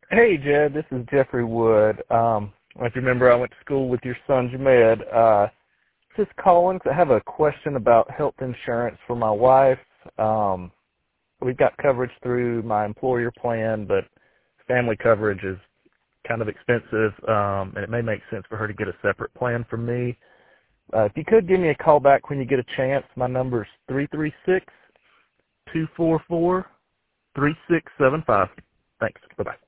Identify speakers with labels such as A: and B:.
A: Hey, Jed, this is Jeffrey Wood. If you remember, I went to school with your son, Jamed. Just calling 'cause I have a question about health insurance for my wife. We've got coverage through my employer plan, but family coverage is kind of expensive, and it may make sense for her to get a separate plan from me. If you could give me a call back when you get a chance, my number is 336-244-3675. Thanks. Bye-bye.